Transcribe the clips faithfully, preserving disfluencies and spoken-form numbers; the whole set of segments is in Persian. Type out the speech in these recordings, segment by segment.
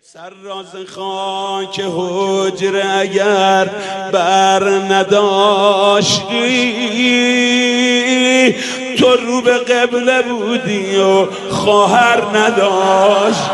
سرراز خاک حجره اگر بر نداشتی، تو رو به قبله بودی و خواهر نداشت.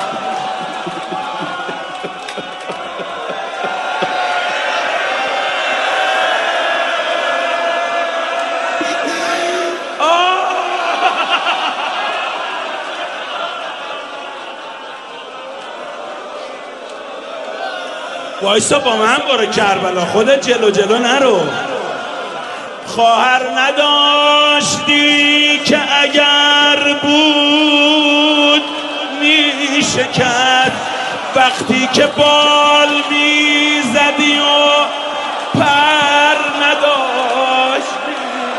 وایسا با من برو کربلا، خودت جلو جلو نرو. خواهر نداشتی که اگر بود میشه کرد، وقتی که بال میزدی و پر نداشتی.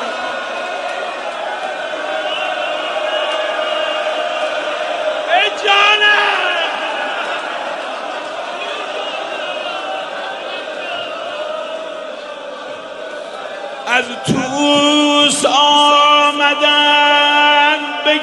ای جانم از توس آمدن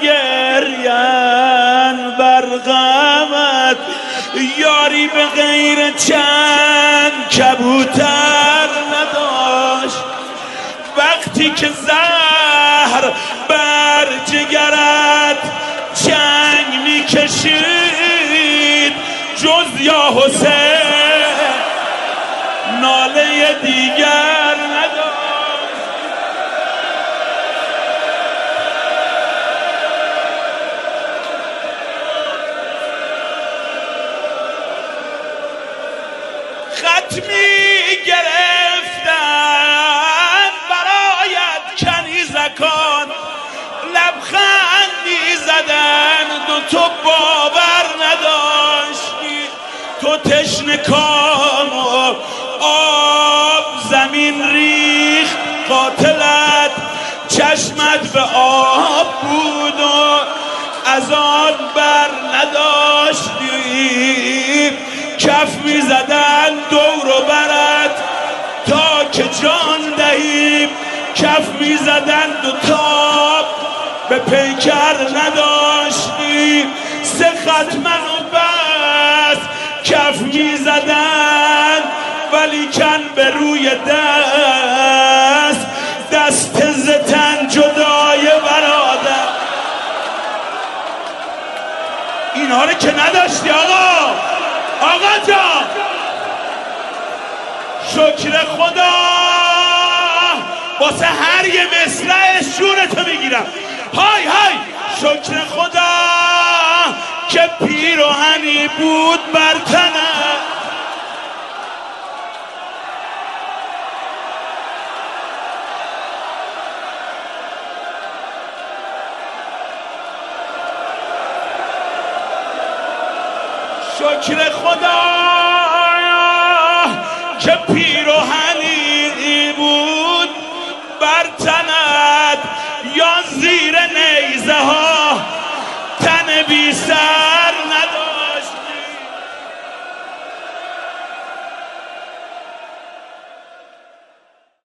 بگرین بر غمت، یاری به غیر چند کبوتر نداشت. وقتی که زهر بر جگرت چنگ میکشید، جز یا حسین ناله دیگر نداشت. ختمی گرفتن برایت کنیزکان، لبخندی زدن دو تو باور نداشتی. تو تشنه کام و آب زمین ریخت، قاتلت چشمت به آب بود و از آن بر نداشتی. کف می زدن دور و برت تا که جان دهیم، کف می زدن دو تاب به پیکر نداشتی. سه ختمن و بس کف می زدن، ولی کن به روی دست دست زتن جدای برادر. اینها رو که نداشتی آقا آقا جان. شکر خدا واسه هر یه مصرع شورتو میگیرم. های های شکر خدا که پیراهنی بود بر تنم. شکر خدا که پیراهن